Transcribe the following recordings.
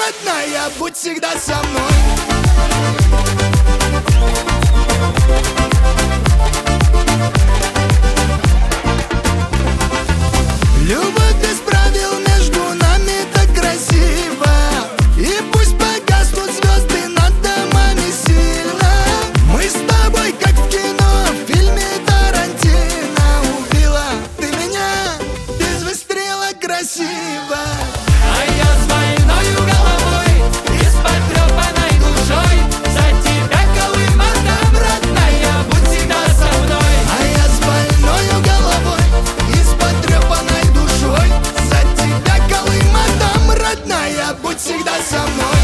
родная, будь всегда со мной. Любовь без правил между нами так красиво, и пусть погаснут звезды над домами сильно. Мы с тобой как в кино, в фильме Тарантино. Убила ты меня без выстрела красиво. А я с больною головой и с потрепанной душой за тебя Колым отдам, родная, будь всегда со мной. А я с больною головой и с потрепанной душой за тебя Колым отдам, родная, будь всегда со мной.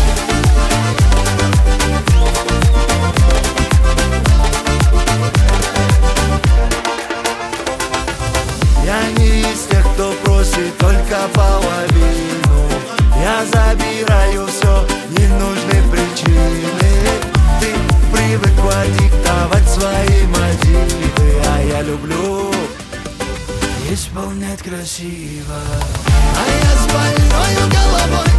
Я не из тех, кто просит только половину. Я забираю все, не нужны причины. Ты привыкла диктовать свои мотивы, а я люблю исполнять красиво. А я с больною головой